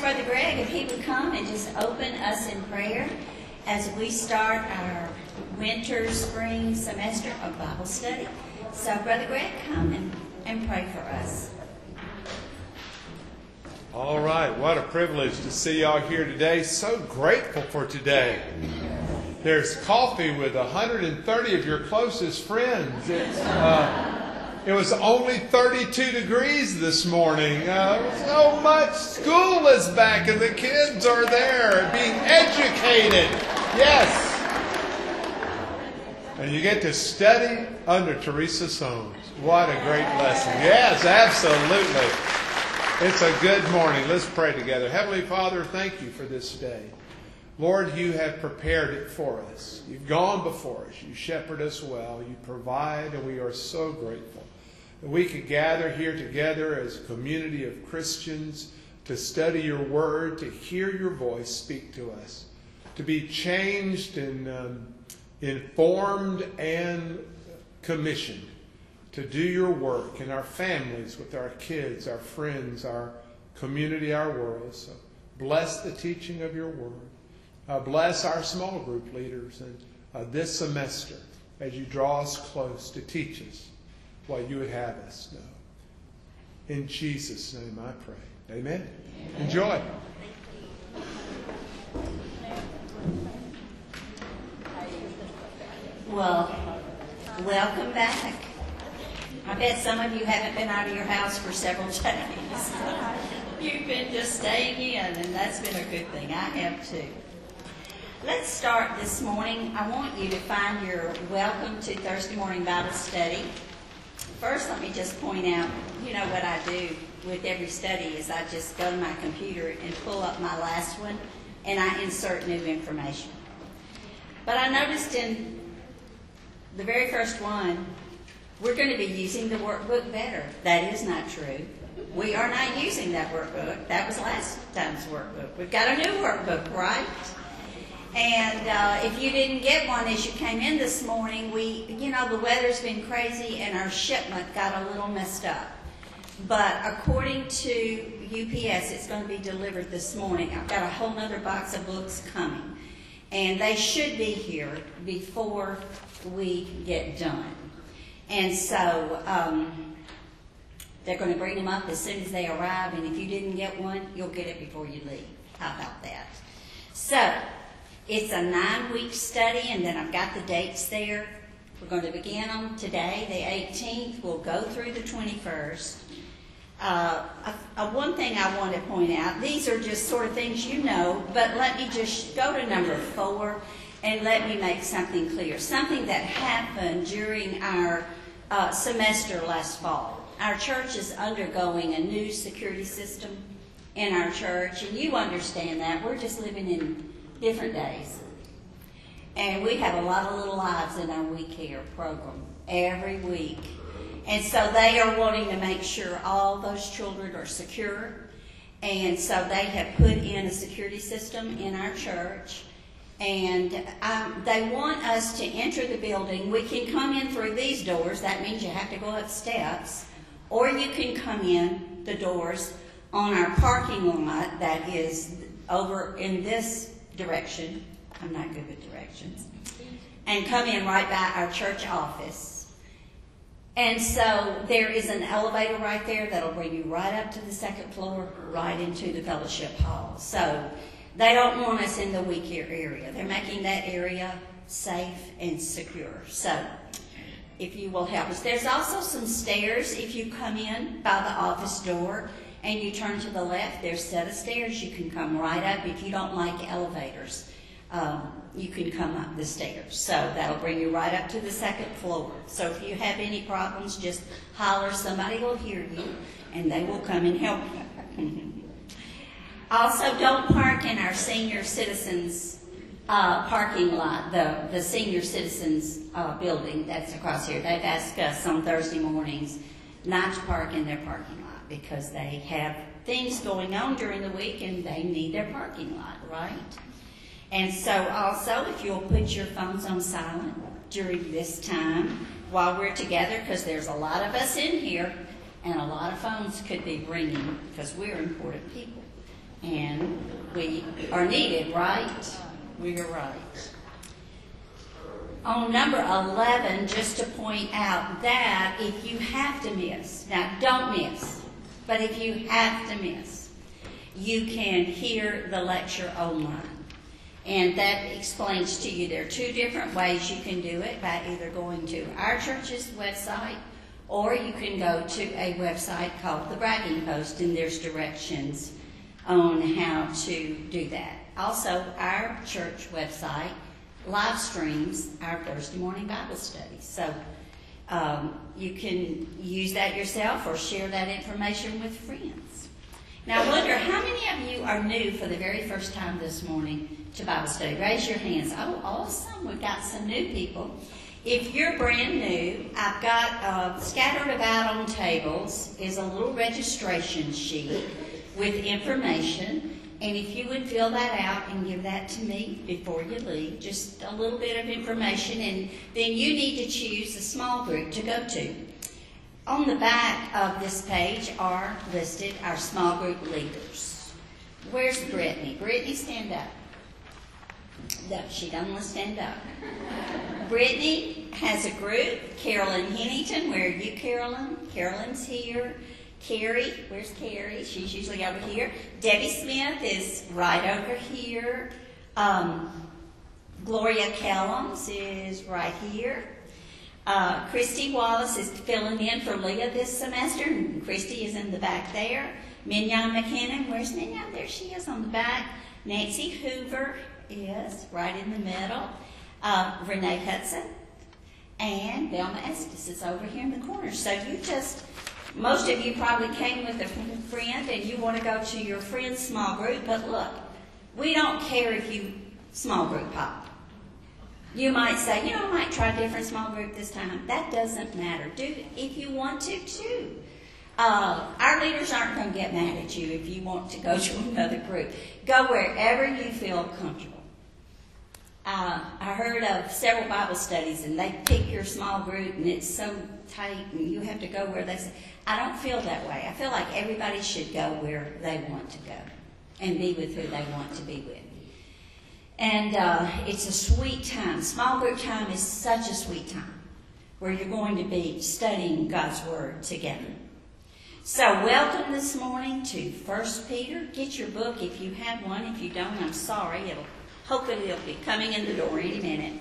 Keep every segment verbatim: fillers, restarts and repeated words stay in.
Brother Greg if he would come and just open us in prayer as we start our winter, spring semester of Bible study. So, Brother Greg, come and, and pray for us. All right, what a privilege to see y'all here today. So grateful for today. There's coffee with one hundred thirty of your closest friends. It's, uh, it was only thirty-two degrees this morning. Uh, so much. School is back and the kids are there being educated. Yes. And you get to study under Teresa Soames. What a great lesson. Yes, absolutely. It's a good morning. Let's pray together. Heavenly Father, thank you for this day. Lord, you have prepared it for us. You've gone before us. You shepherd us well. You provide, and we are so grateful that we could gather here together as a community of Christians to study your word, to hear your voice speak to us, to be changed and um, informed and commissioned to do your work in our families, with our kids, our friends, our community, our world. So bless the teaching of your word. Uh, bless our small group leaders and uh, this semester as you draw us close to teach us what you would have us know. In Jesus' name I pray. Amen. Amen. Enjoy. Well, welcome back. I bet some of you haven't been out of your house for several days. You've been just staying in, and that's been a good thing. I have too. Let's start this morning. I want you to find your welcome to Thursday morning Bible study. First, let me just point out, you know what I do with every study is I just go to my computer and pull up my last one, and I insert new information. But I noticed in the very first one, we're going to be using the workbook better. That is not true. We are not using that workbook. That was last time's workbook. We've got a new workbook, right? And uh, if you didn't get one as you came in this morning, we, you know, the weather's been crazy and our shipment got a little messed up. But according to U P S, it's going to be delivered this morning. I've got a whole other box of books coming. And they should be here before we get done. And so um, they're going to bring them up as soon as they arrive. And if you didn't get one, you'll get it before you leave. How about that? So it's a nine-week study, and then I've got the dates there. We're going to begin on today, the eighteenth. We'll go through the twenty-first. Uh, a, a one thing I want to point out, these are just sort of things you know, but let me just go to number four. And let me make something clear, something that happened during our uh, semester last fall. Our church is undergoing a new security system in our church, and you understand that. We're just living in different days. And we have a lot of little lives in our We Care program every week. And so they are wanting to make sure all those children are secure. And so they have put in a security system in our church. And um, they want us to enter the building. We can come in through these doors. That means you have to go up steps. Or you can come in the doors on our parking lot that is over in this direction. I'm not good with directions. And come in right by our church office. And so there is an elevator right there that'll bring you right up to the second floor, right into the fellowship hall. So they don't want us in the We Care area. They're making that area safe and secure. So if you will help us. There's also some stairs if you come in by the office door and you turn to the left. There's a set of stairs. You can come right up. If you don't like elevators, um, you can come up the stairs. So that'll bring you right up to the second floor. So if you have any problems, just holler. Somebody will hear you, and they will come and help you. Also, don't park in our senior citizens uh, parking lot, the, the senior citizens uh, building that's across here. They've asked us on Thursday mornings not to park in their parking lot because they have things going on during the week and they need their parking lot, right? And so also, if you'll put your phones on silent during this time while we're together, because there's a lot of us in here and a lot of phones could be ringing because we're important people. And we are needed, right? We are right. On number eleven, just to point out that if you have to miss, now don't miss, but if you have to miss, you can hear the lecture online. And that explains to you there are two different ways you can do it, by either going to our church's website, or you can go to a website called The Bragging Post, and there's directions on how to do that. Also, our church website live streams our Thursday morning Bible studies. So um, you can use that yourself or share that information with friends. Now, I wonder how many of you are new for the very first time this morning to Bible study? Raise your hands. Oh, awesome. We've got some new people. If you're brand new, I've got uh, scattered about on tables is a little registration sheet with information. And if you would fill that out and give that to me before you leave, just a little bit of information, and then you need to choose a small group to go to. On the back of this page are listed our small group leaders. Where's Brittany? Brittany, stand up. No, she doesn't want to stand up. Brittany has a group. Carolyn Hennington, where are you, Carolyn? Carolyn's here. Carrie, where's Carrie? She's usually over here. Debbie Smith is right over here. Um, Gloria Kellums is right here. Uh, Christy Wallace is filling in for Leah this semester, and Christy is in the back there. Mignon McKinnon, where's Mignon? There she is on the back. Nancy Hoover is right in the middle. Uh, Renee Hudson. And Velma Estes is over here in the corner. So you just... Most of you probably came with a friend and you want to go to your friend's small group, but look, we don't care if you small group hop. You might say, you know, I might try a different small group this time. That doesn't matter. Do it if you want to, too. Uh, our leaders aren't going to get mad at you if you want to go to another group. Go wherever you feel comfortable. Uh, I heard of several Bible studies, and they pick your small group, and it's so tight, and you have to go where they say. I don't feel that way. I feel like everybody should go where they want to go and be with who they want to be with. And uh, it's a sweet time. Small group time is such a sweet time where you're going to be studying God's Word together. So welcome this morning to First Peter. Get your book if you have one. If you don't, I'm sorry. It'll Hopefully it'll be coming in the door any minute.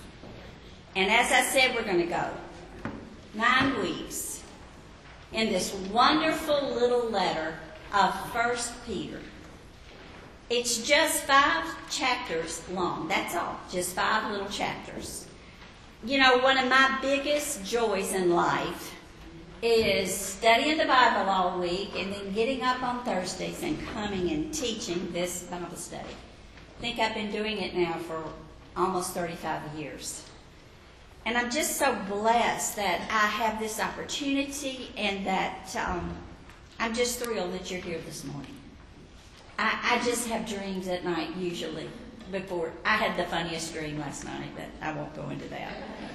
And as I said, we're going to go nine weeks in this wonderful little letter of First Peter. It's just five chapters long. That's all. Just five little chapters. You know, one of my biggest joys in life is studying the Bible all week and then getting up on Thursdays and coming and teaching this Bible study. I think I've been doing it now for almost thirty-five years. And I'm just so blessed that I have this opportunity and that um, I'm just thrilled that you're here this morning. I, I just have dreams at night usually before. I had the funniest dream last night, but I won't go into that.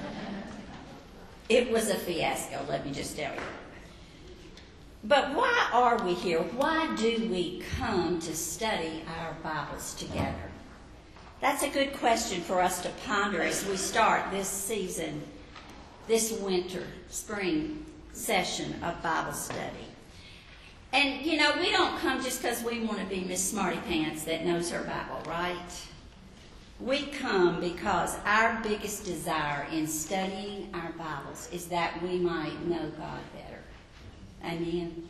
It was a fiasco, let me just tell you. But why are we here? Why do we come to study our Bibles together? That's a good question for us to ponder as we start this season, this winter, spring session of Bible study. And, you know, we don't come just because we want to be Miss Smarty Pants that knows her Bible, right? We come because our biggest desire in studying our Bibles is that we might know God better. Amen.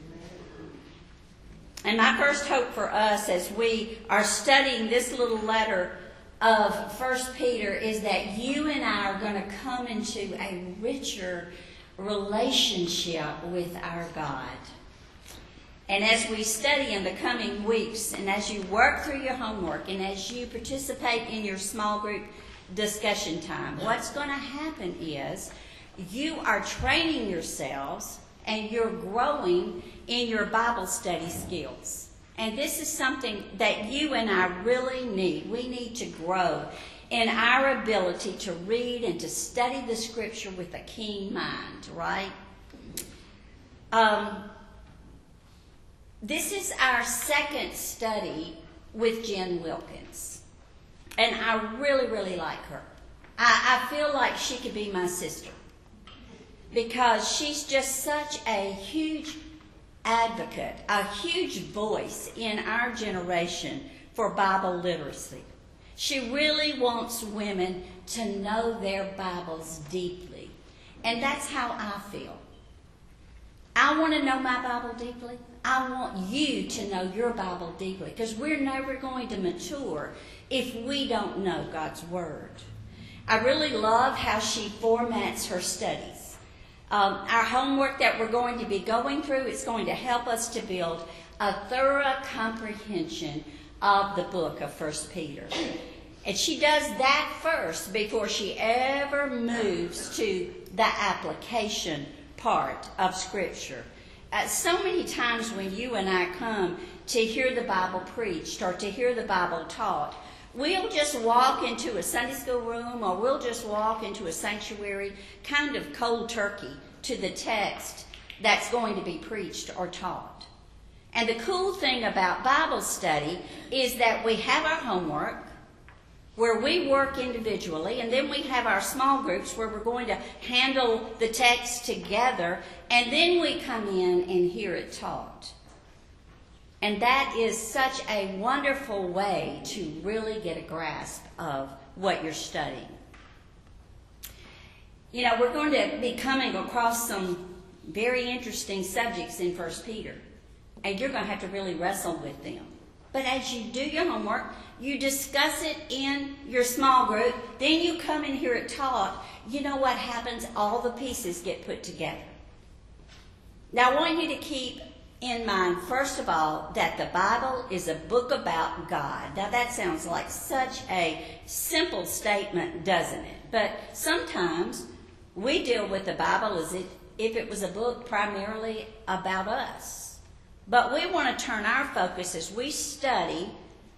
And my first hope for us as we are studying this little letter of First Peter is that you and I are going to come into a richer relationship with our God. And as we study in the coming weeks, and as you work through your homework, and as you participate in your small group discussion time, what's going to happen is you are training yourselves and you're growing in your Bible study skills. And this is something that you and I really need. We need to grow in our ability to read and to study the Scripture with a keen mind, right? Um, This is our second study with Jen Wilkins. And I really, really like her. I, I feel like she could be my sister. Because she's just such a huge advocate, a huge voice in our generation for Bible literacy. She really wants women to know their Bibles deeply. And that's how I feel. I want to know my Bible deeply. I want you to know your Bible deeply, because we're never going to mature if we don't know God's Word. I really love how she formats her studies. Um, our homework that we're going to be going through is going to help us to build a thorough comprehension of the book of First Peter. And she does that first before she ever moves to the application part of Scripture. Uh, so many times when you and I come to hear the Bible preached or to hear the Bible taught, we'll just walk into a Sunday school room or we'll just walk into a sanctuary kind of cold turkey to the text that's going to be preached or taught. And the cool thing about Bible study is that we have our homework where we work individually, and then we have our small groups where we're going to handle the text together, and then we come in and hear it taught. And that is such a wonderful way to really get a grasp of what you're studying. You know, we're going to be coming across some very interesting subjects in First Peter, and you're going to have to really wrestle with them. But as you do your homework, you discuss it in your small group, then you come and hear it taught, you know what happens? All the pieces get put together. Now, I want you to keep in mind, first of all, that the Bible is a book about God. Now, that sounds like such a simple statement, doesn't it? But sometimes we deal with the Bible as if, if it was a book primarily about us. But we want to turn our focus as we study,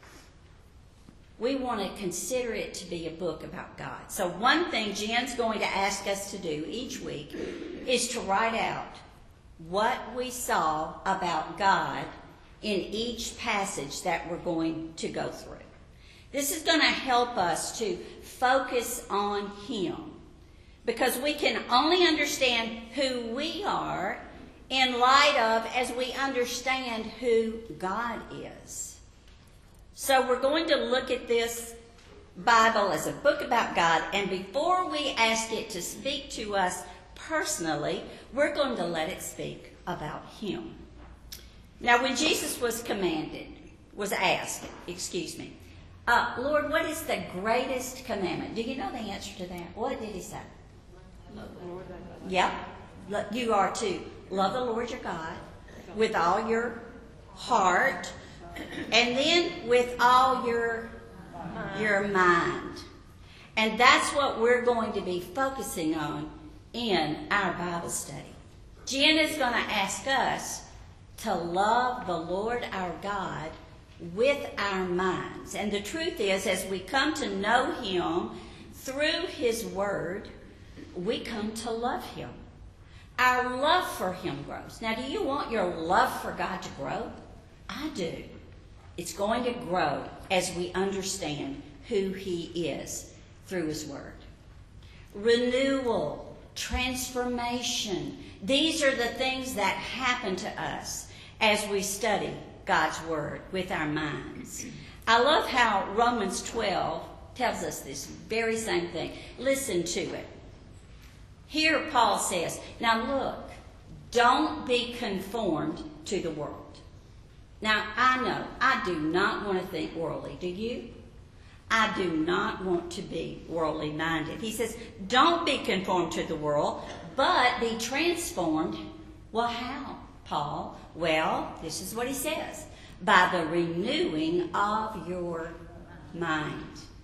we want to consider it to be a book about God. So one thing Jen's going to ask us to do each week is to write out what we saw about God in each passage that we're going to go through. This is going to help us to focus on Him, because we can only understand who we are in light of as we understand who God is. So we're going to look at this Bible as a book about God, and before we ask it to speak to us personally, we're going to let it speak about Him. Now, when Jesus was commanded, was asked, excuse me, uh, Lord, what is the greatest commandment? Do you know the answer to that? What did He say? Love the Lord thy God. Yep. You are to love the Lord your God with all your heart, and then with all your, your mind. And that's what we're going to be focusing on in our Bible study. Jen is going to ask us to love the Lord our God with our minds. And the truth is, as we come to know Him through His Word, we come to love Him. Our love for Him grows. Now, do you want your love for God to grow? I do. It's going to grow as we understand who He is through His Word. Renewal, transformation. These are the things that happen to us as we study God's Word with our minds. I love how Romans twelve tells us this very same thing. Listen to it. Here Paul says, now look, don't be conformed to the world. Now, I know, I do not want to think worldly. Do you? I do not want to be worldly minded. He says, don't be conformed to the world, but be transformed. Well, how, Paul? Well, this is what he says. By the renewing of your mind.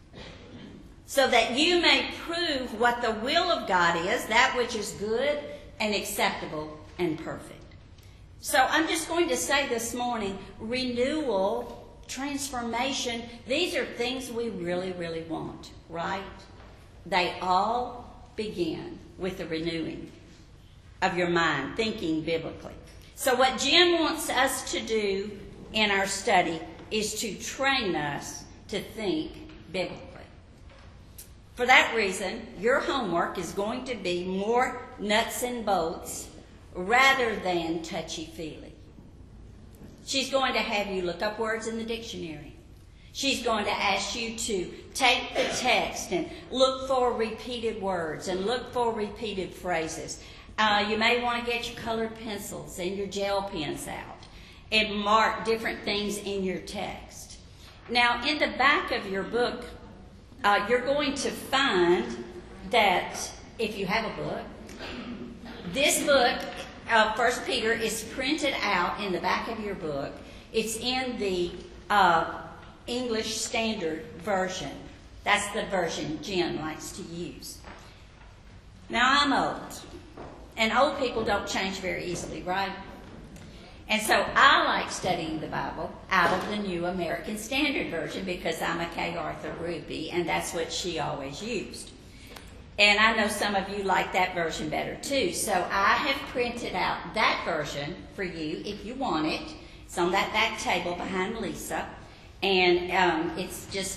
So that you may prove what the will of God is, that which is good and acceptable and perfect. So I'm just going to say this morning, renewal, transformation, these are things we really, really want, right? They all begin with the renewing of your mind, thinking biblically. So what Jen wants us to do in our study is to train us to think biblically. For that reason, your homework is going to be more nuts and bolts rather than touchy-feely. She's going to have you look up words in the dictionary. She's going to ask you to take the text and look for repeated words and look for repeated phrases. Uh, you may want to get your colored pencils and your gel pens out and mark different things in your text. Now, in the back of your book, uh, you're going to find that if you have a book, this book, uh, First Peter, is printed out in the back of your book. It's in the uh, English Standard Version. That's the version Jen likes to use. Now, I'm old, and old people don't change very easily, right? And so I like studying the Bible out of the New American Standard Version because I'm a K. Arthur Ruby, and that's what she always used. And I know some of you like that version better too. So I have printed out that version for you if you want it. It's on that back table behind Lisa. And um, it's just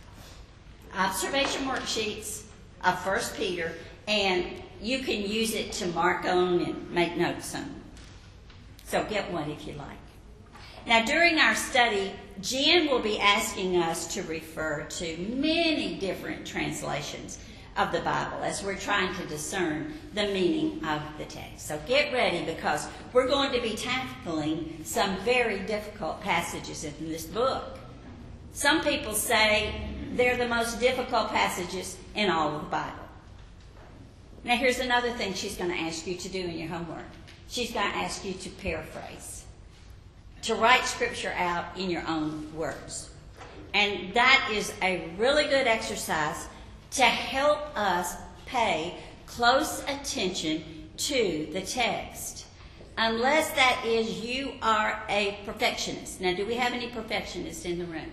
observation worksheets of First Peter, and you can use it to mark on and make notes on. So get one if you like. Now, during our study, Jen will be asking us to refer to many different translations of the Bible as we're trying to discern the meaning of the text. So get ready, because we're going to be tackling some very difficult passages in this book. Some people say they're the most difficult passages in all of the Bible. Now, here's another thing she's going to ask you to do in your homework. She's going to ask you to paraphrase, to write Scripture out in your own words. And that is a really good exercise to help us pay close attention to the text. Unless that is you are a perfectionist. Now, do we have any perfectionists in the room?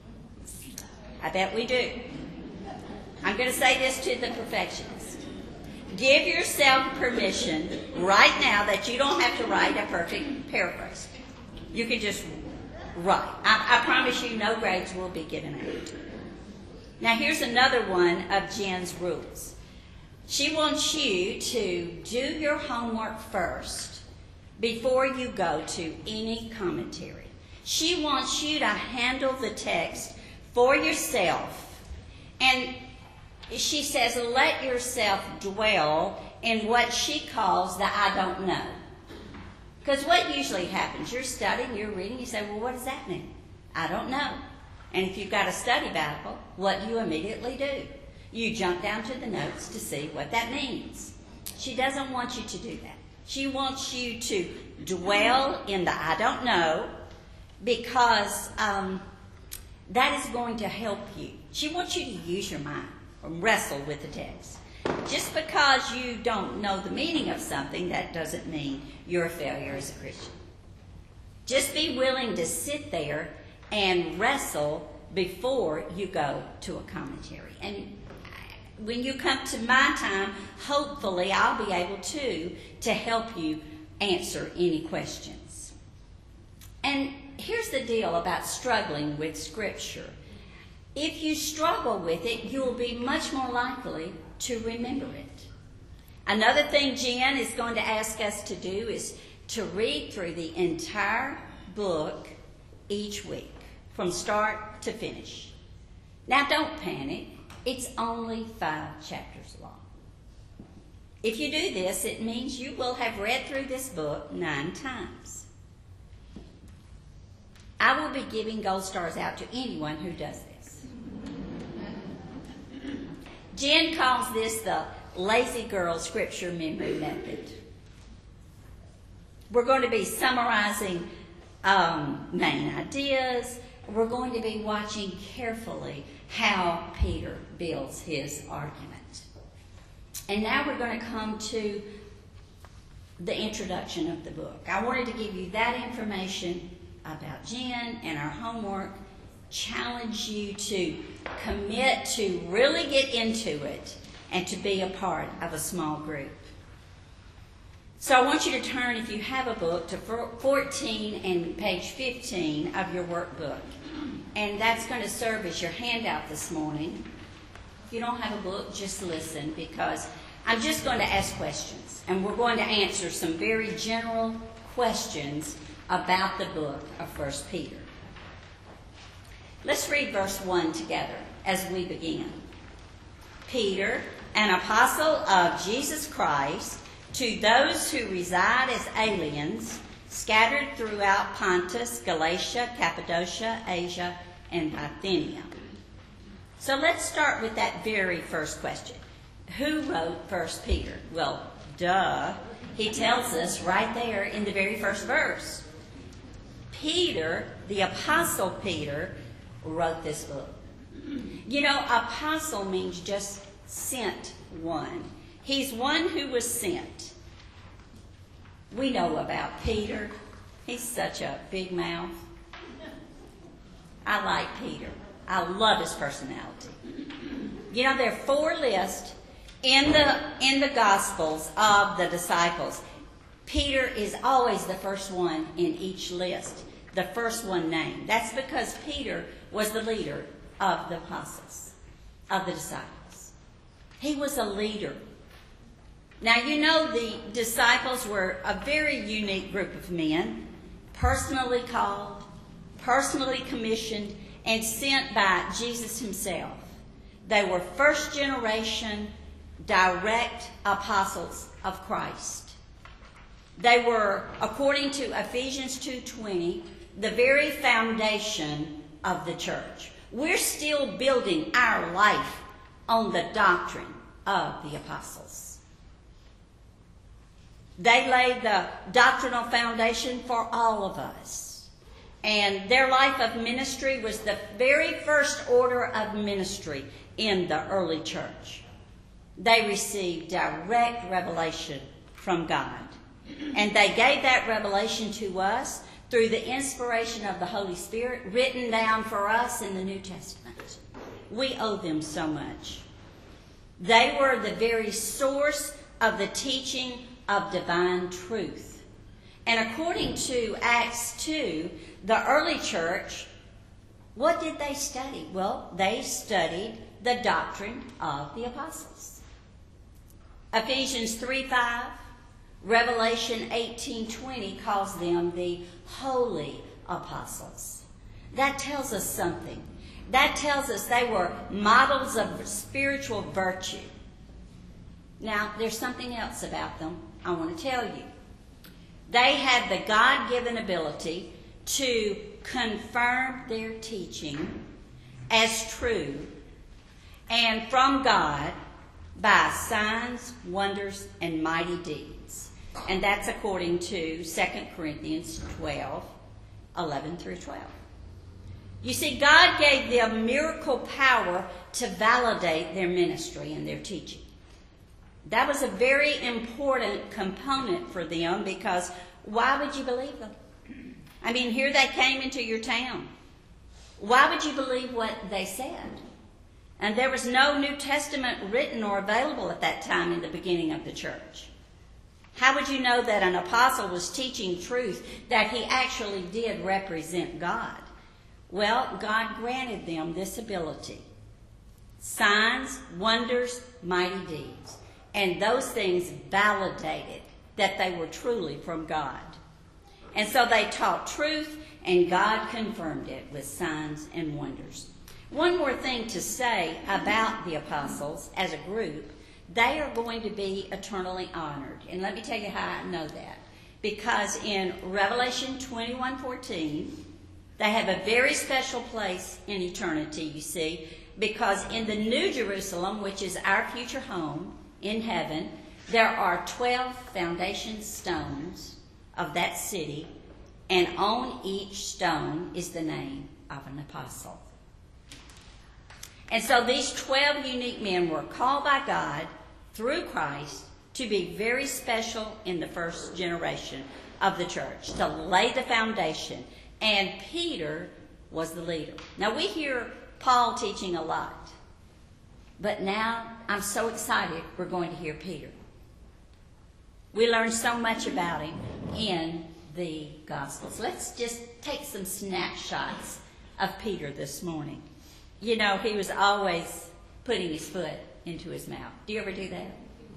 I bet we do. I'm going to say this to the perfectionist. Give yourself permission right now that you don't have to write a perfect paraphrase. You can just write. I, I promise you no grades will be given out. Now here's another one of Jen's rules. She wants you to do your homework first before you go to any commentary. She wants you to handle the text for yourself. And she says, let yourself dwell in what she calls the I don't know. Because what usually happens, you're studying, you're reading, you say, well, what does that mean? I don't know. And if you've got a study Bible, what do you immediately do? You jump down to the notes to see what that means. She doesn't want you to do that. She wants you to dwell in the I don't know, because um, that is going to help you. She wants you to use your mind or wrestle with the text. Just because you don't know the meaning of something, that doesn't mean you're a failure as a Christian. Just be willing to sit there and wrestle before you go to a commentary. And when you come to my time, hopefully I'll be able to, to help you answer any questions. And here's the deal about struggling with Scripture. If you struggle with it, you'll be much more likely to remember it. Another thing Jen is going to ask us to do is to read through the entire book each week, from start to finish. Now, don't panic. It's only five chapters long. If you do this, it means you will have read through this book nine times. I will be giving gold stars out to anyone who does this. Jen calls this the lazy girl scripture memory method. We're going to be summarizing um, main ideas. We're going to be watching carefully how Peter builds his argument. And now we're going to come to the introduction of the book. I wanted to give you that information about Jen and our homework, challenge you to commit to really get into it and to be a part of a small group. So I want you to turn, if you have a book, to fourteen and page fifteen of your workbook. And that's going to serve as your handout this morning. If you don't have a book, just listen, because I'm just going to ask questions. And we're going to answer some very general questions about the book of First Peter. Let's read verse one together as we begin. Peter, an apostle of Jesus Christ, to those who reside as aliens, scattered throughout Pontus, Galatia, Cappadocia, Asia, and Bithynia. So let's start with that very first question. Who wrote First Peter? Well, duh. He tells us right there in the very first verse. Peter, the apostle Peter, wrote this book. You know, apostle means just sent one. He's one who was sent. We know about Peter. He's such a big mouth. I like Peter. I love his personality. You know, there are four lists in the in the Gospels of the disciples. Peter is always the first one in each list, the first one named. That's because Peter was the leader of the apostles, of the disciples. He was a leader. Now, you know, the disciples were a very unique group of men, personally called, personally commissioned, and sent by Jesus himself. They were first generation direct apostles of Christ. They were, according to Ephesians two twenty, the very foundation of the church. We're still building our life on the doctrine of the apostles. They laid the doctrinal foundation for all of us. And their life of ministry was the very first order of ministry in the early church. They received direct revelation from God. And they gave that revelation to us through the inspiration of the Holy Spirit written down for us in the New Testament. We owe them so much. They were the very source of the teaching of divine truth. And according to Acts two, the early church, what did they study? Well, they studied the doctrine of the apostles. Ephesians three five, Revelation eighteen twenty calls them the holy apostles. That tells us something. That tells us they were models of spiritual virtue. Now, there's something else about them I want to tell you. They had the God-given ability to confirm their teaching as true and from God by signs, wonders, and mighty deeds. And that's according to Second Corinthians twelve, eleven through twelve. You see, God gave them miracle power to validate their ministry and their teaching. That was a very important component for them, because why would you believe them? I mean, here they came into your town. Why would you believe what they said? And there was no New Testament written or available at that time in the beginning of the church. How would you know that an apostle was teaching truth, that he actually did represent God? Well, God granted them this ability. Signs, wonders, mighty deeds. And those things validated that they were truly from God. And so they taught truth, and God confirmed it with signs and wonders. One more thing to say about the apostles as a group: they are going to be eternally honored. And let me tell you how I know that. Because in Revelation twenty-one fourteen, they have a very special place in eternity, you see, because in the New Jerusalem, which is our future home in heaven, there are twelve foundation stones of that city, and on each stone is the name of an apostle. And so these twelve unique men were called by God through Christ to be very special in the first generation of the church, to lay the foundation. And Peter was the leader. Now, we hear Paul teaching a lot, but now I'm so excited we're going to hear Peter. We learn so much about him in the Gospels. Let's just take some snapshots of Peter this morning. You know, he was always putting his foot into his mouth. Do you ever do that?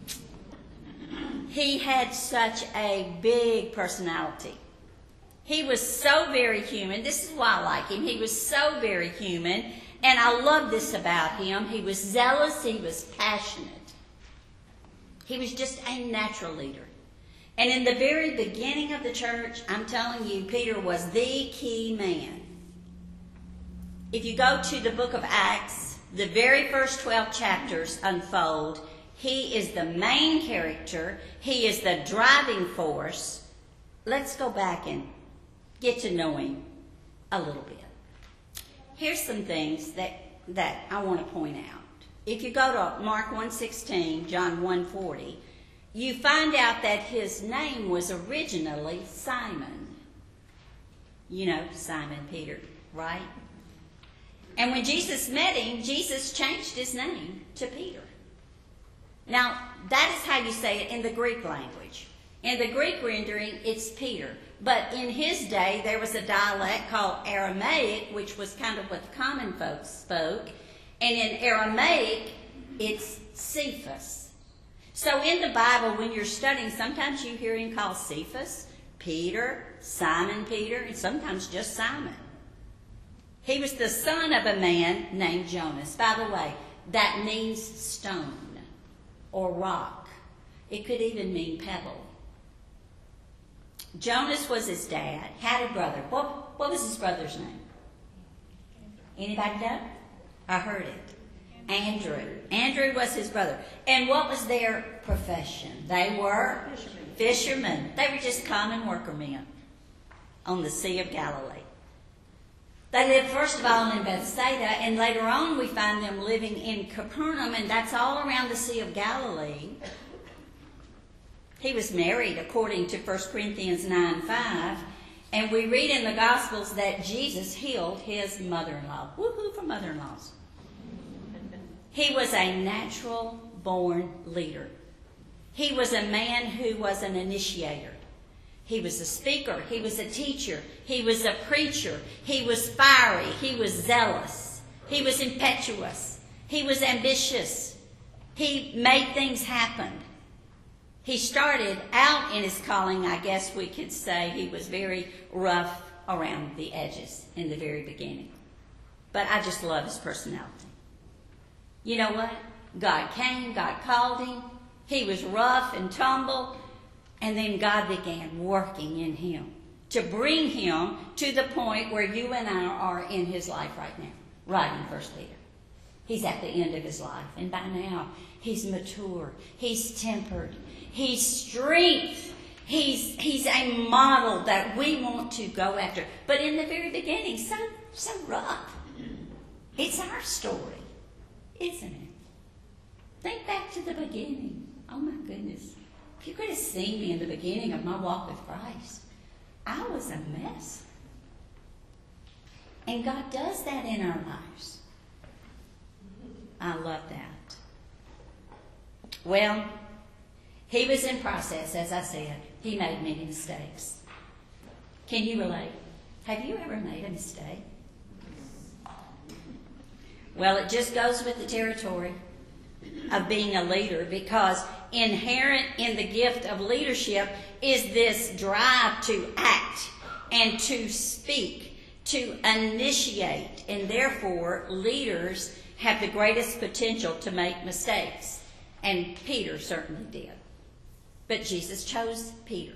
He had such a big personality. He was so very human. This is why I like him. He was so very human. And I love this about him. He was zealous. He was passionate. He was just a natural leader. And in the very beginning of the church, I'm telling you, Peter was the key man. If you go to the book of Acts, the very first twelve chapters unfold. He is the main character. He is the driving force. Let's go back and get to know him a little bit. Here's some things that, that I want to point out. If you go to Mark one sixteen, John one forty, you find out that his name was originally Simon. You know, Simon Peter, right? And when Jesus met him, Jesus changed his name to Peter. Now, that is how you say it in the Greek language. In the Greek rendering, it's Peter. But in his day, there was a dialect called Aramaic, which was kind of what the common folks spoke. And in Aramaic, it's Cephas. So in the Bible, when you're studying, sometimes you hear him called Cephas, Peter, Simon Peter, and sometimes just Simon. He was the son of a man named Jonas. By the way, that means stone or rock. It could even mean pebble. Jonas was his dad, had a brother. What, what was his brother's name? Anybody know? I heard it. Andrew. Andrew was his brother. And what was their profession? They were fishermen. fishermen. They were just common workermen on the Sea of Galilee. They lived, first of all, in Bethsaida, and later on we find them living in Capernaum, and that's all around the Sea of Galilee. He was married, according to First Corinthians nine five, and we read in the Gospels that Jesus healed his mother-in-law. Woohoo for mother-in-laws. He was a natural-born leader. He was a man who was an initiator. He was a speaker. He was a teacher. He was a preacher. He was fiery. He was zealous. He was impetuous. He was ambitious. He made things happen. He started out in his calling, I guess we could say, he was very rough around the edges in the very beginning. But I just love his personality. You know what? God came, God called him. He was rough and tumble. And then God began working in him to bring him to the point where you and I are in his life right now, right in First Peter. He's at the end of his life. And by now, he's mature. He's tempered. He's strength. He's, he's a model that we want to go after. But in the very beginning, so, so rough. It's our story, isn't it? Think back to the beginning. Oh, my goodness. If you could have seen me in the beginning of my walk with Christ, I was a mess. And God does that in our lives. I love that. Well, he was in process, as I said. He made many mistakes. Can you relate? Have you ever made a mistake? Well, it just goes with the territory of being a leader, because inherent in the gift of leadership is this drive to act and to speak, to initiate, and therefore leaders have the greatest potential to make mistakes. And Peter certainly did. But Jesus chose Peter.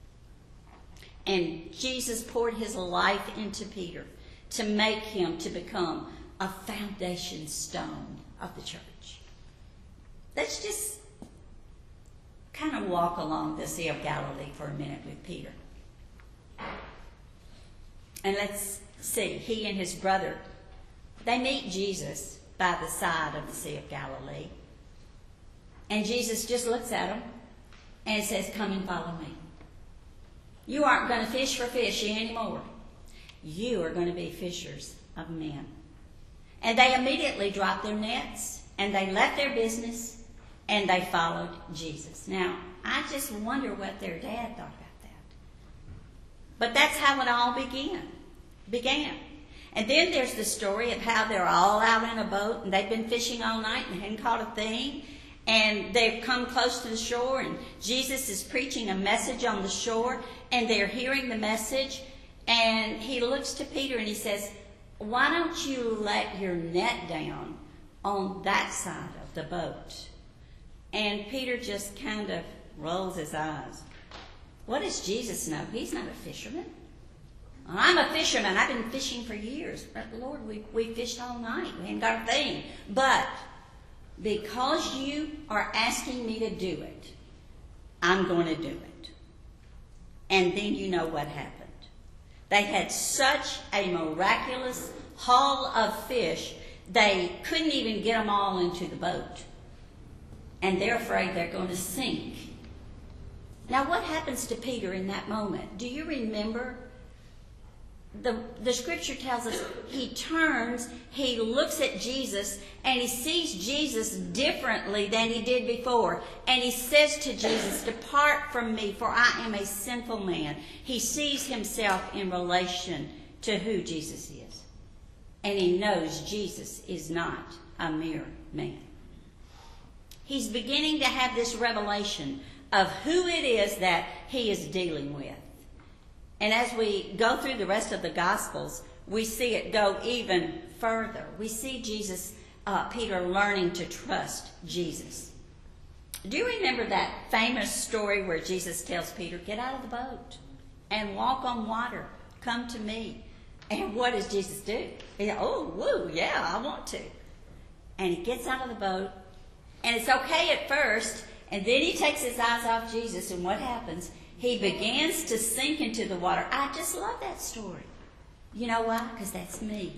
And Jesus poured his life into Peter to make him to become a foundation stone of the church. Let's just kind of walk along the Sea of Galilee for a minute with Peter. And let's see, he and his brother, they meet Jesus by the side of the Sea of Galilee. And Jesus just looks at them and says, "Come and follow me. You aren't going to fish for fish anymore. You are going to be fishers of men." And they immediately dropped their nets and they left their business and they followed Jesus. Now, I just wonder what their dad thought about that. But that's how it all began. Began. And then there's the story of how they're all out in a boat and they've been fishing all night and hadn't caught a thing. And they've come close to the shore and Jesus is preaching a message on the shore and they're hearing the message. And he looks to Peter and he says, why don't you let your net down on that side of the boat? And Peter just kind of rolls his eyes. What does Jesus know? He's not a fisherman. I'm a fisherman. I've been fishing for years. But Lord, we, we fished all night. We ain't got a thing. But because you are asking me to do it, I'm going to do it. And then you know what happened. They had such a miraculous haul of fish, they couldn't even get them all into the boat. And they're afraid they're going to sink. Now, what happens to Peter in that moment? Do you remember? The, the scripture tells us he turns, he looks at Jesus, and he sees Jesus differently than he did before. And he says to Jesus, depart from me, for I am a sinful man. He sees himself in relation to who Jesus is. And he knows Jesus is not a mere man. He's beginning to have this revelation of who it is that he is dealing with. And as we go through the rest of the Gospels, we see it go even further. We see Jesus, uh, Peter learning to trust Jesus. Do you remember that famous story where Jesus tells Peter, get out of the boat and walk on water. Come to me. And what does Jesus do? He says, oh, woo, yeah, I want to. And he gets out of the boat. And it's okay at first. And then he takes his eyes off Jesus. And what happens? He begins to sink into the water. I just love that story. You know why? Because that's me.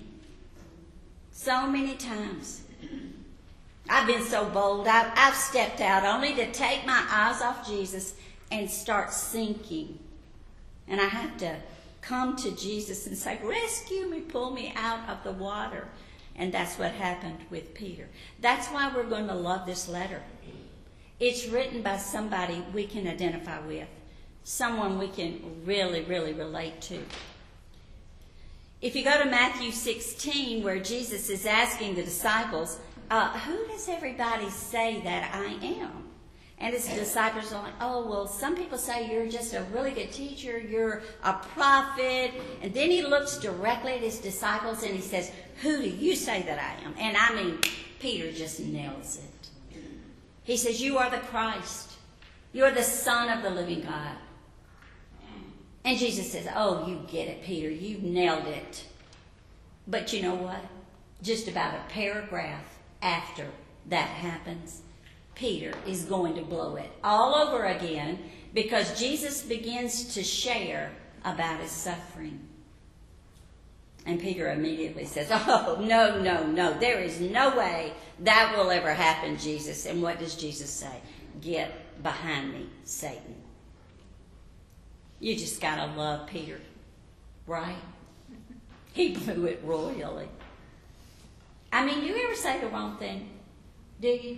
So many times. I've been so bold. I've, I've stepped out only to take my eyes off Jesus and start sinking. And I have to come to Jesus and say, rescue me, pull me out of the water. And that's what happened with Peter. That's why we're going to love this letter. It's written by somebody we can identify with. Someone we can really, really relate to. If you go to Matthew sixteen, where Jesus is asking the disciples, uh, who does everybody say that I am? And his disciples are like, oh, well, some people say you're just a really good teacher, you're a prophet. And then he looks directly at his disciples and he says, who do you say that I am? And I mean, Peter just nails it. He says, you are the Christ. You are the Son of the living God. And Jesus says, oh, you get it, Peter. You nailed it. But you know what? Just about a paragraph after that happens, Peter is going to blow it all over again because Jesus begins to share about his suffering. And Peter immediately says, oh, no, no, no. There is no way that will ever happen, Jesus. And what does Jesus say? Get behind me, Satan. You just got to love Peter, right? He blew it royally. I mean, do you ever say the wrong thing? Do you?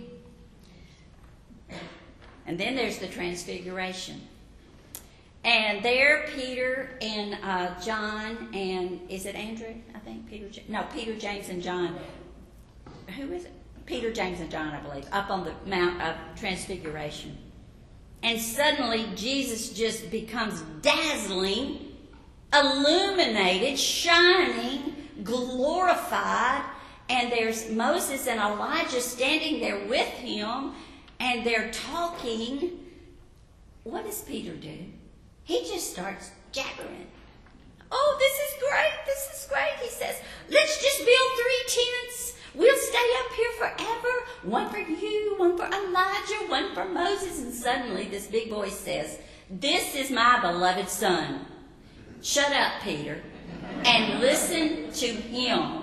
And then there's the transfiguration. And there Peter and uh, John and, is it Andrew? I think Peter, no, Peter, James, and John. Who is it? Peter, James, and John, I believe, up on the Mount of Transfiguration. And suddenly Jesus just becomes dazzling, illuminated, shining, glorified. And there's Moses and Elijah standing there with him, and they're talking. What does Peter do? He just starts jabbering. Oh, this is great, this is great. He says, let's just build three tents. We'll stay up here forever. One for you, one for Elijah, one for Moses. And suddenly this big voice says, this is my beloved son. Shut up, Peter, and listen to him.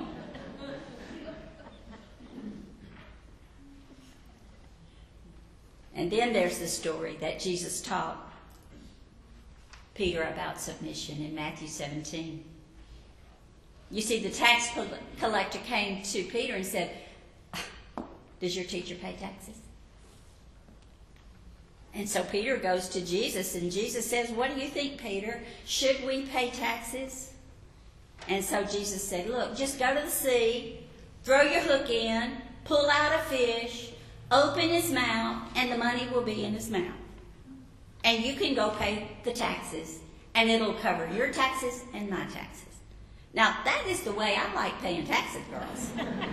And then there's the story that Jesus taught Peter about submission in Matthew seventeen. You see, the tax collector came to Peter and said, does your teacher pay taxes? And so Peter goes to Jesus, and Jesus says, what do you think, Peter? Should we pay taxes? And so Jesus said, look, just go to the sea, throw your hook in, pull out a fish, open his mouth, and the money will be in his mouth. And you can go pay the taxes, and it'll cover your taxes and my taxes. Now, that is the way I like paying taxes, girls.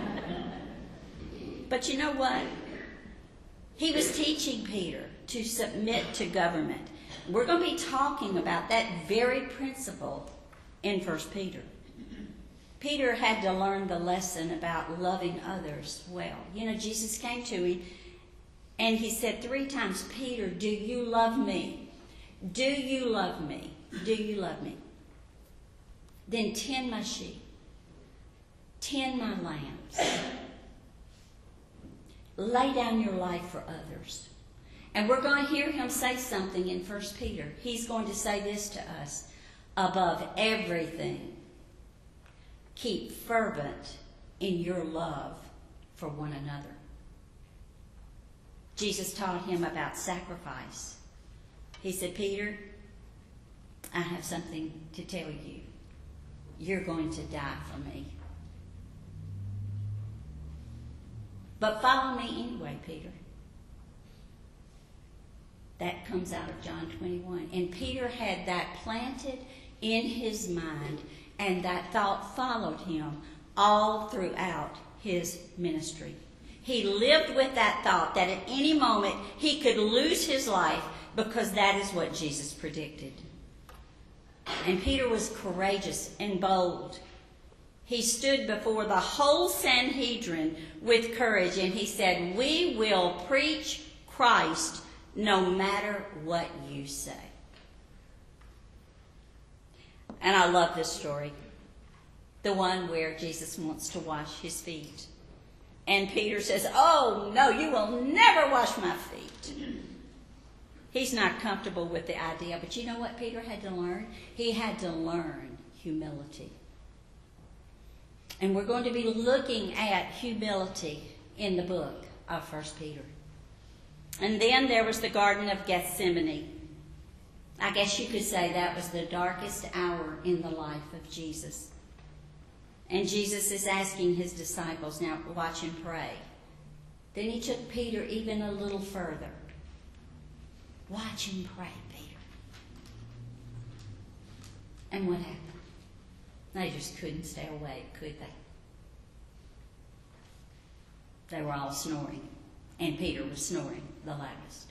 But you know what? He was teaching Peter to submit to government. We're going to be talking about that very principle in First Peter. Peter had to learn the lesson about loving others well. You know, Jesus came to him and he said three times, Peter, do you love me? Do you love me? Do you love me? Then tend my sheep. Tend my lambs. Lay down your life for others. And we're going to hear him say something in First Peter. He's going to say this to us. Above everything, keep fervent in your love for one another. Jesus taught him about sacrifice. He said, Peter, I have something to tell you. You're going to die for me. But follow me anyway, Peter. That comes out of John twenty-one. And Peter had that planted in his mind, and that thought followed him all throughout his ministry. He lived with that thought that at any moment he could lose his life, because that is what Jesus predicted. And Peter was courageous and bold. He stood before the whole Sanhedrin with courage, and he said, we will preach Christ no matter what you say. And I love this story, the one where Jesus wants to wash his feet. And Peter says, oh, no, you will never wash my feet. He's not comfortable with the idea, but you know what Peter had to learn? He had to learn humility. And we're going to be looking at humility in the book of First Peter. And then there was the Garden of Gethsemane. I guess you could say that was the darkest hour in the life of Jesus. And Jesus is asking his disciples, now watch and pray. Then he took Peter even a little further. Watch and pray, Peter. And what happened? They just couldn't stay awake, could they? They were all snoring, and Peter was snoring the loudest.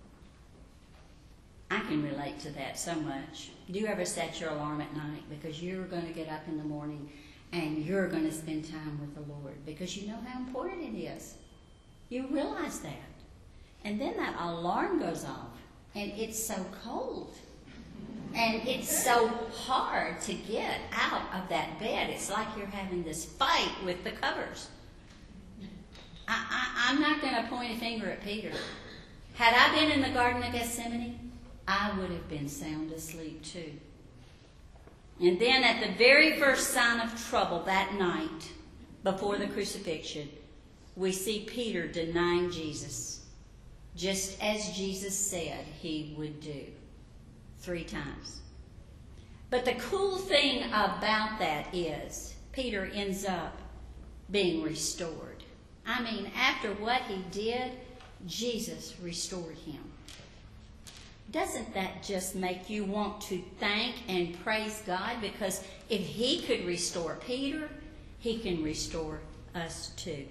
I can relate to that so much. Do you ever set your alarm at night because you're going to get up in the morning and you're going to spend time with the Lord because you know how important it is? You realize that. And then that alarm goes off, and it's so cold. And it's so hard to get out of that bed. It's like you're having this fight with the covers. I, I, I'm not going to point a finger at Peter. Had I been in the Garden of Gethsemane, I would have been sound asleep too. And then at the very first sign of trouble that night, before the crucifixion, we see Peter denying Jesus, just as Jesus said he would do. Three times. But the cool thing about that is Peter ends up being restored. I mean, after what he did, Jesus restored him. Doesn't that just make you want to thank and praise God? Because if he could restore Peter, he can restore us too.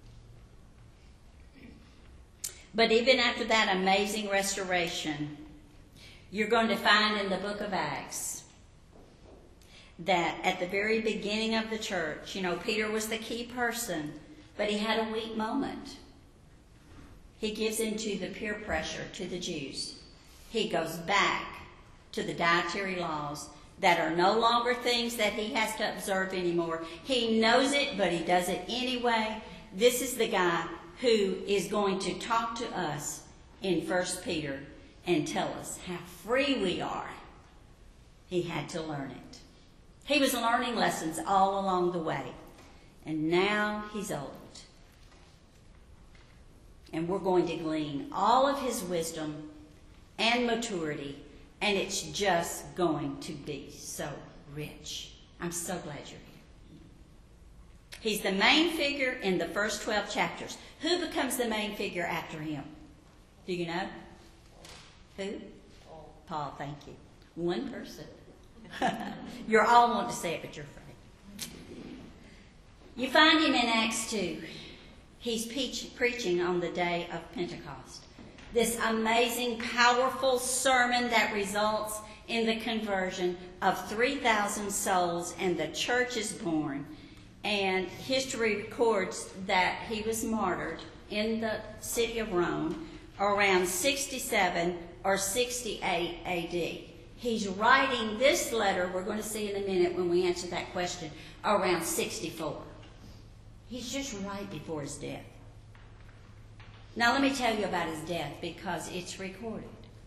But even after that amazing restoration, you're going to find in the book of Acts that at the very beginning of the church, you know, Peter was the key person, but he had a weak moment. He gives into the peer pressure to the Jews. He goes back to the dietary laws that are no longer things that he has to observe anymore. He knows it, but he does it anyway. This is the guy who is going to talk to us in First Peter and tell us how free we are. He had to learn it. He was learning lessons all along the way. And now he's old. And we're going to glean all of his wisdom and maturity, and it's just going to be so rich. I'm so glad you're here. He's the main figure in the first twelve chapters. Who becomes the main figure after him? Do you know? Who? Paul. Paul, thank you. One person. You're all wanting to say it, but you're afraid. You find him in Acts two. He's preach, preaching on the day of Pentecost. This amazing, powerful sermon that results in the conversion of three thousand souls, and the church is born. And history records that he was martyred in the city of Rome around sixty-seven or sixty-eight A D. He's writing this letter, we're going to see in a minute when we answer that question, around sixty-four. He's just right before his death. Now let me tell you about his death because it's recorded.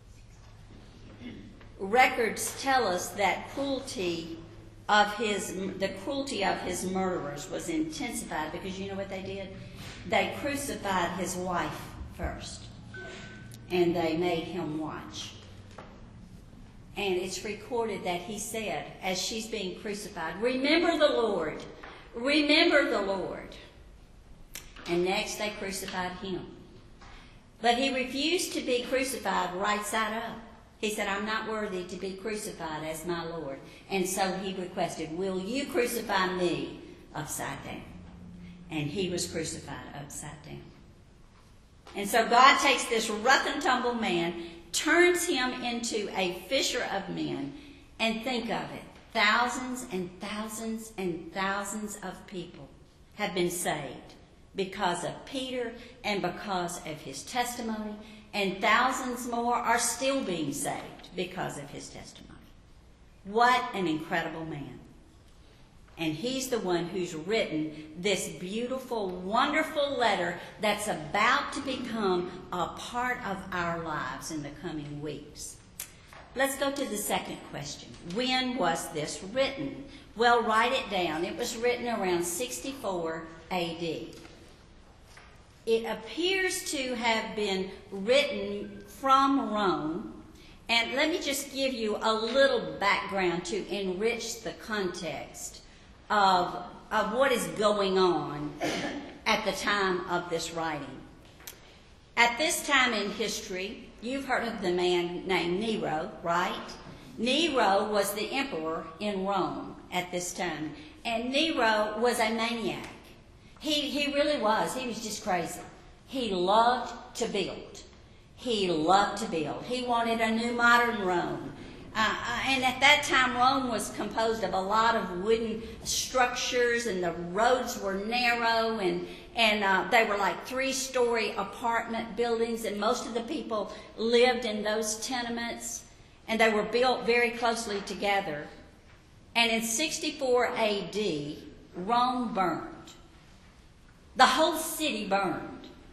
Records tell us that cruelty of his, the cruelty of his murderers was intensified because you know what they did? They crucified his wife first, and they made him watch. And it's recorded that he said, as she's being crucified, "Remember the Lord, remember the Lord." And next they crucified him. But he refused to be crucified right side up. He said, "I'm not worthy to be crucified as my Lord." And so he requested, "Will you crucify me upside down?" And he was crucified upside down. And so God takes this rough and tumble man, turns him into a fisher of men, and think of it. Thousands and thousands and thousands of people have been saved because of Peter and because of his testimony, and thousands more are still being saved because of his testimony. What an incredible man. And he's the one who's written this beautiful, wonderful letter that's about to become a part of our lives in the coming weeks. Let's go to the second question. When was this written? Well, write it down. It was written around sixty-four A D. It appears to have been written from Rome. And let me just give you a little background to enrich the context of, of what is going on at the time of this writing. At this time in history, you've heard of the man named Nero, right? Nero was the emperor in Rome at this time. And Nero was a maniac. He, he really was. He was just crazy. He loved to build. He loved to build. He wanted a new modern Rome. Uh, and at that time, Rome was composed of a lot of wooden structures, and the roads were narrow, and, and uh, they were like three-story apartment buildings, and most of the people lived in those tenements, and they were built very closely together. And in sixty-four A D, Rome burned. The whole city burned.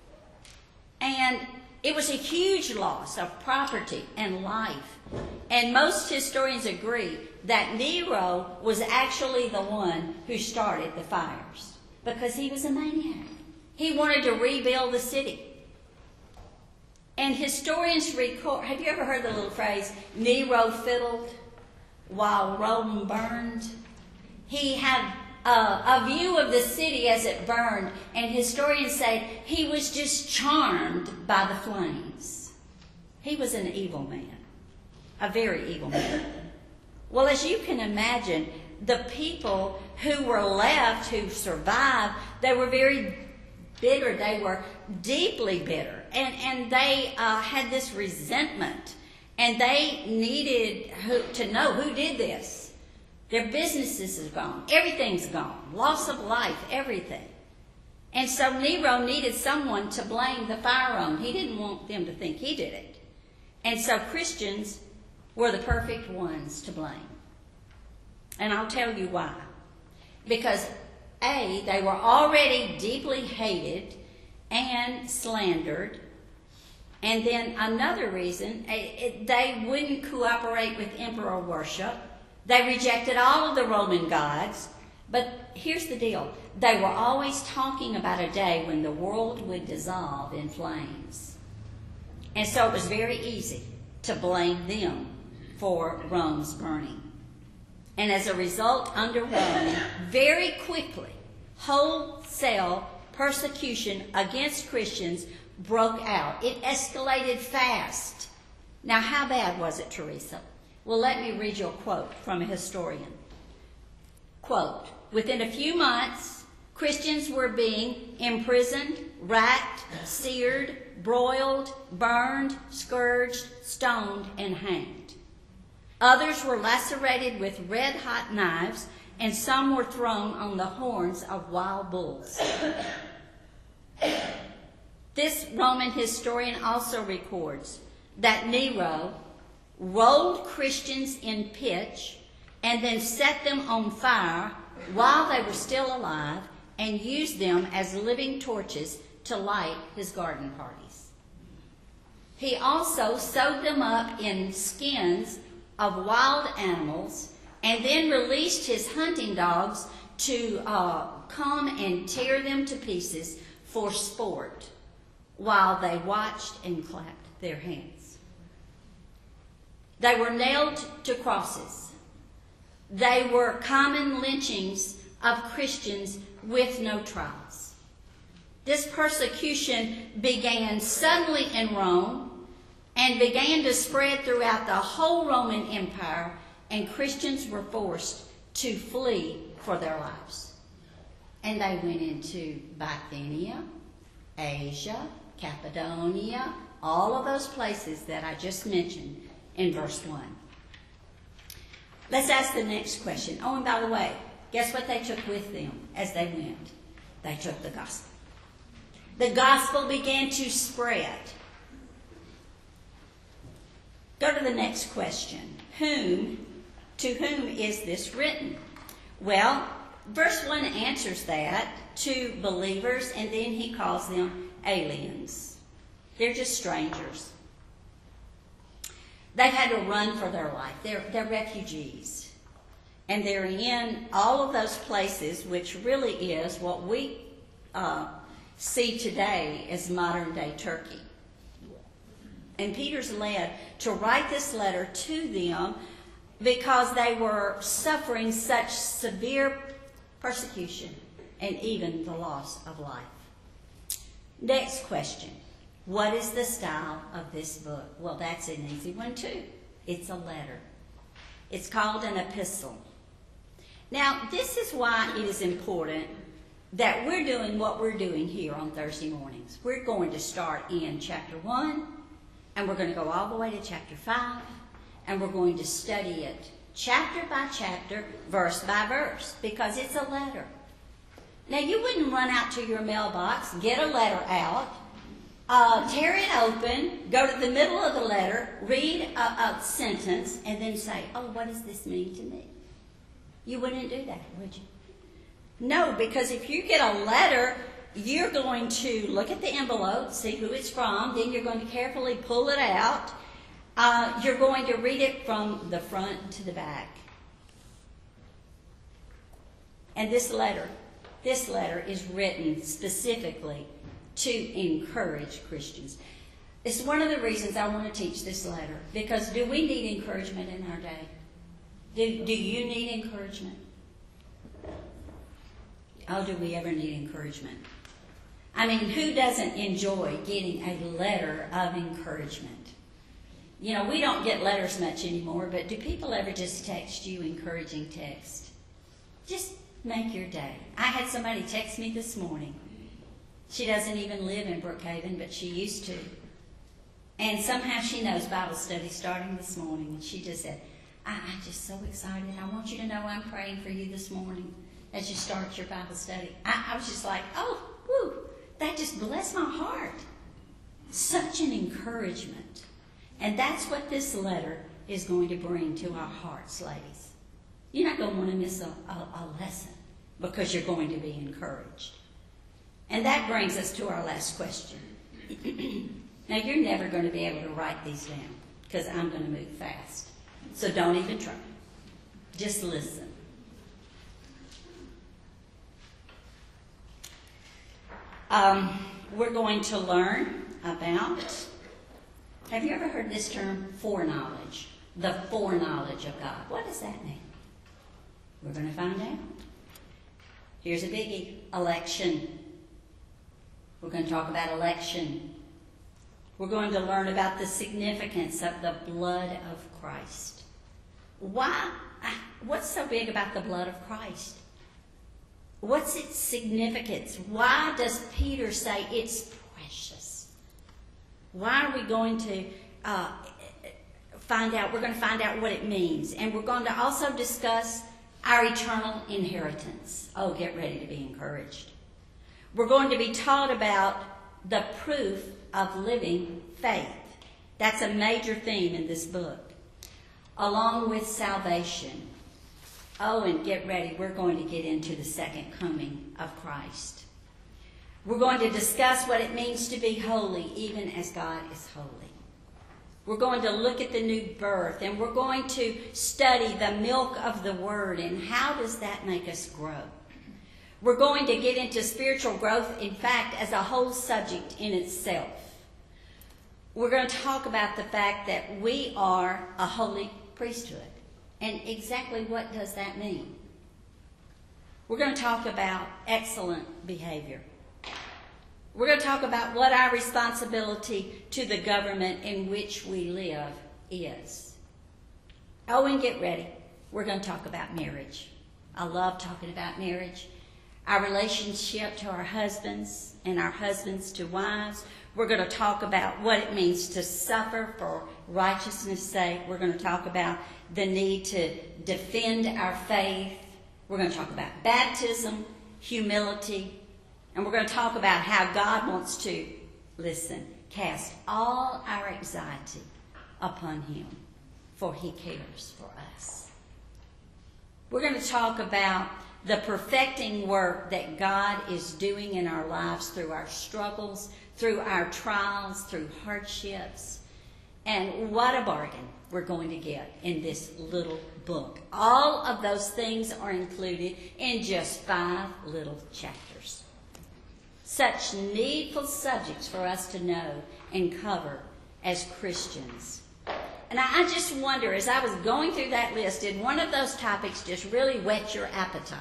And it was a huge loss of property and life. And most historians agree that Nero was actually the one who started the fires because he was a maniac. He wanted to rebuild the city. And historians record, have you ever heard the little phrase, Nero fiddled while Rome burned? He had Uh, a view of the city as it burned, and historians say he was just charmed by the flames. He was an evil man, a very evil man. Well, as you can imagine, the people who were left, who survived, they were very bitter. They were deeply bitter, and, and they uh, had this resentment, and they needed who, to know who did this. Their businesses is gone. Everything's gone. Loss of life, everything. And so Nero needed someone to blame the fire on. He didn't want them to think he did it. And so Christians were the perfect ones to blame. And I'll tell you why. Because A, they were already deeply hated and slandered. And then another reason, they wouldn't cooperate with emperor worship. They rejected all of the Roman gods. But here's the deal. They were always talking about a day when the world would dissolve in flames. And so it was very easy to blame them for Rome's burning. And as a result, under Rome, very quickly, wholesale persecution against Christians broke out. It escalated fast. Now, how bad was it, Teresa? Well, let me read you a quote from a historian. Quote, "Within a few months, Christians were being imprisoned, racked, seared, broiled, burned, scourged, stoned, and hanged. Others were lacerated with red-hot knives, and some were thrown on the horns of wild bulls." This Roman historian also records that Nero rolled Christians in pitch and then set them on fire while they were still alive and used them as living torches to light his garden parties. He also sewed them up in skins of wild animals and then released his hunting dogs to uh, come and tear them to pieces for sport while they watched and clapped their hands. They were nailed to crosses. They were common lynchings of Christians with no trials. This persecution began suddenly in Rome and began to spread throughout the whole Roman Empire, and Christians were forced to flee for their lives. And they went into Bithynia, Asia, Cappadocia, all of those places that I just mentioned in verse one. Let's ask the next question. Oh, and by the way, guess what they took with them as they went? They took the gospel. The gospel began to spread. Go to the next question. Whom, to whom is this written? Well, verse one answers that, to believers, and then he calls them aliens. They're just strangers. They've had to run for their life. They're, they're refugees. And they're in all of those places, which really is what we uh, see today as modern-day Turkey. And Peter's led to write this letter to them because they were suffering such severe persecution and even the loss of life. Next question. What is the style of this book? Well, that's an easy one too. It's a letter. It's called an epistle. Now, this is why it is important that we're doing what we're doing here on Thursday mornings. We're going to start in chapter one, and we're going to go all the way to chapter five, and we're going to study it chapter by chapter, verse by verse, because it's a letter. Now, you wouldn't run out to your mailbox, get a letter out, uh, tear it open, go to the middle of the letter, read a, a sentence, and then say, oh, what does this mean to me? You wouldn't do that, would you? No, because if you get a letter, you're going to look at the envelope, see who it's from, then you're going to carefully pull it out. Uh, you're going to read it from the front to the back. And this letter, this letter is written specifically to encourage Christians. It's one of the reasons I want to teach this letter, because do we need encouragement in our day? Do, do you need encouragement? Oh, do we ever need encouragement? I mean, who doesn't enjoy getting a letter of encouragement? You know, we don't get letters much anymore, but do people ever just text you encouraging text? Just make your day. I had somebody text me this morning. She doesn't even live in Brookhaven, but she used to. And somehow she knows Bible study starting this morning. And she just said, I, I'm just so excited. I want you to know I'm praying for you this morning as you start your Bible study. I, I was just like, oh, whoo, that just blessed my heart. Such an encouragement. And that's what this letter is going to bring to our hearts, ladies. You're not going to want to miss a, a, a lesson because you're going to be encouraged. And that brings us to our last question. Now, you're never going to be able to write these down because I'm going to move fast. So don't even try. Just listen. Um, we're going to learn about Have you ever heard this term, foreknowledge? The foreknowledge of God. What does that mean? We're going to find out. Here's a biggie, election. We're going to talk about election. We're going to learn about the significance of the blood of Christ. Why? What's so big about the blood of Christ? What's its significance? Why does Peter say it's precious? Why are we going to uh, find out? We're going to find out what it means. And we're going to also discuss our eternal inheritance. Oh, get ready to be encouraged. We're going to be taught about the proof of living faith. That's a major theme in this book. Along with salvation. Oh, and get ready, we're going to get into the second coming of Christ. We're going to discuss what it means to be holy, even as God is holy. We're going to look at the new birth, and we're going to study the milk of the Word, and how does that make us grow? We're going to get into spiritual growth, in fact, as a whole subject in itself. We're going to talk about the fact that we are a holy priesthood. And exactly what does that mean? We're going to talk about excellent behavior. We're going to talk about what our responsibility to the government in which we live is. Oh, and get ready. We're going to talk about marriage. I love talking about marriage. Our relationship to our husbands and our husbands to wives. We're going to talk about what it means to suffer for righteousness' sake. We're going to talk about the need to defend our faith. We're going to talk about baptism, humility, and we're going to talk about how God wants to, listen, cast all our anxiety upon Him, for He cares for us. We're going to talk about the perfecting work that God is doing in our lives through our struggles, through our trials, through hardships. And what a bargain we're going to get in this little book. All of those things are included in just five little chapters. Such needful subjects for us to know and cover as Christians. And I just wonder, as I was going through that list, did one of those topics just really whet your appetite?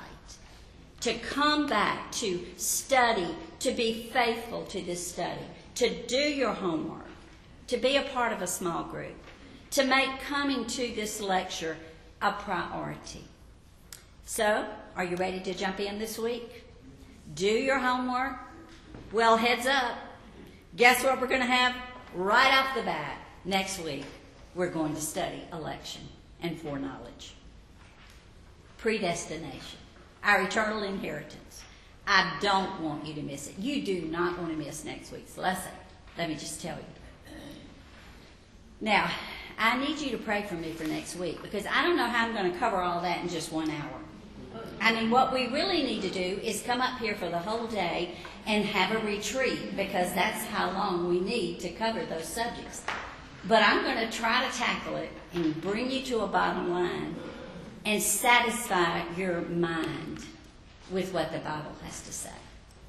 To come back, to study, to be faithful to this study, to do your homework, to be a part of a small group, to make coming to this lecture a priority. So, are you ready to jump in this week? Do your homework? Well, heads up. Guess what we're going to have right off the bat next week? We're going to study election and foreknowledge. Predestination. Our eternal inheritance. I don't want you to miss it. You do not want to miss next week's lesson. Let me just tell you. Now, I need you to pray for me for next week, because I don't know how I'm going to cover all that in just one hour. I mean, what we really need to do is come up here for the whole day and have a retreat, because that's how long we need to cover those subjects. But I'm going to try to tackle it and bring you to a bottom line and satisfy your mind with what the Bible has to say.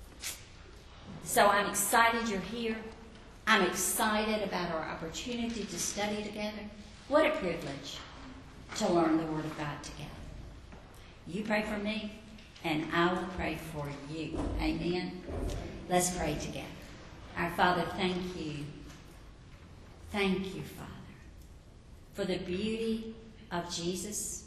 So I'm excited you're here. I'm excited about our opportunity to study together. What a privilege to learn the Word of God together. You pray for me, and I will pray for you. Amen? Let's pray together. Our Father, thank you. Thank you, Father, for the beauty of Jesus,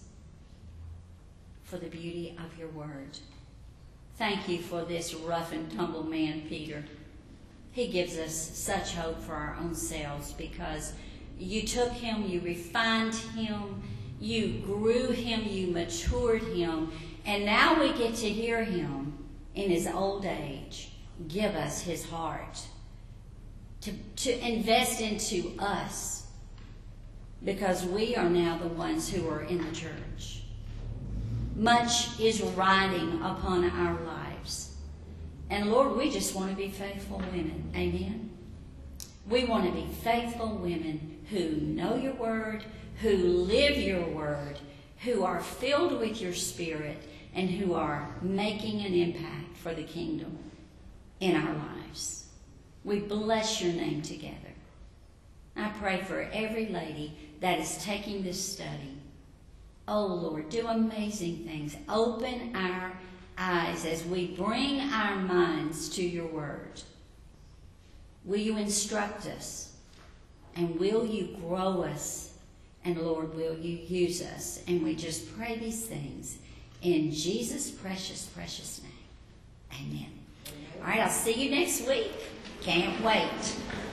for the beauty of your word. Thank you for this rough and tumble man, Peter. He gives us such hope for our own selves, because you took him, you refined him, you grew him, you matured him, and now we get to hear him in his old age give us his heart to, to invest into us, because we are now the ones who are in the church. Much is riding upon our lives. And Lord, we just want to be faithful women. Amen. We want to be faithful women who know your word, who live your word, who are filled with your spirit, and who are making an impact for the kingdom in our lives. We bless your name together. I pray for every lady that is taking this study. Oh, Lord, do amazing things. Open our eyes as we bring our minds to your word. Will you instruct us? And will you grow us? And Lord, will you use us? And we just pray these things in Jesus' precious, precious name. Amen. All right, I'll see you next week. Can't wait.